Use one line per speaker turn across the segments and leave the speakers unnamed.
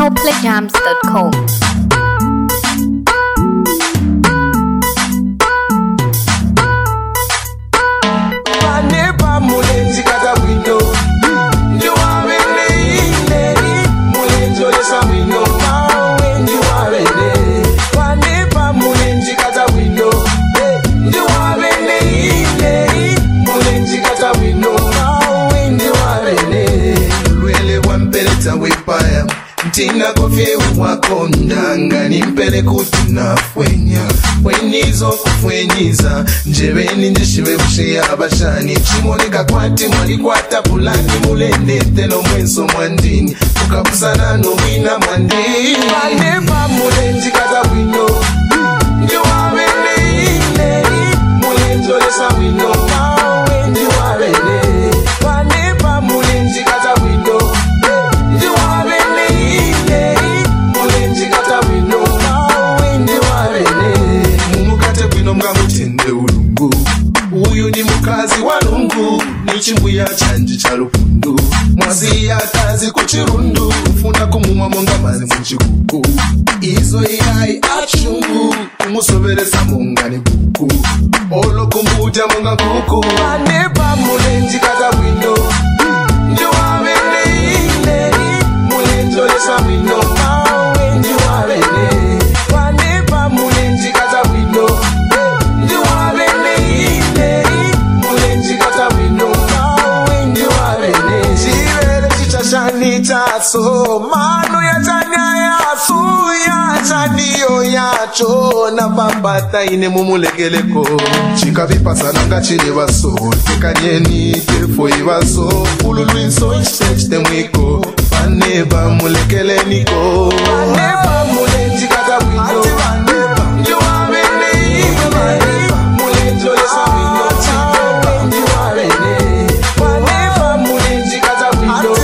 ColdPlayJams.com.
Tina kofye wakonda ngani mpele kutina fwenya Fwenyizo kufwenyiza Njebeni njishiwe bushe abashani Chimoneka kwati mwali kwata pulani Mulendete no mwenso mwandini Ukabusana no wina mwandini Manepa mulenji kata wino Njiwa wene ine Mulenjo lesa wino Mawe njiwa wene Manepa mulenji kata wino Njiwa wene Uyu ni mukazi wa lungu Nichimbuya chanji cha lupundu Mwazi ya kazi kuchirundu Ufuna kumuma monga mazi mchikuku Izo yai achungu Kumusoberesa monga ni buku Olo kumbuja monga kuku Manepa mulenji kata windo Njiwa wene ine Mulenjo lesa windo Mawe njiwa wene Manepa mulenji kata windo So manu ya chanya ya suya chanio ya chona pambata ine mumulegeleko chika vipasa nanga chile vaso tekanyeni tefo ivaso ululuinso ishechite mwiko paneba mulekeleniko paneba mulenji kata windo njiwa mene ime mulenjo lesa windo njiwa mene paneba mulenji kata windo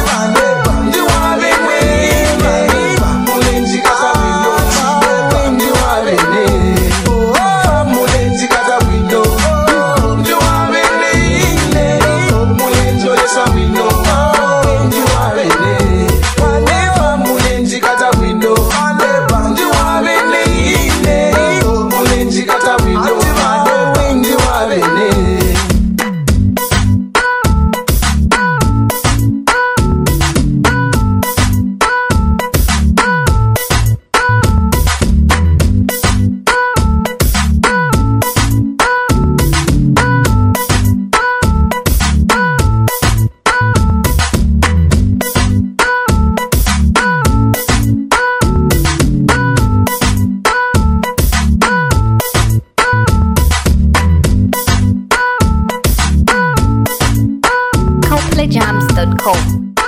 ColdPlayJams.com.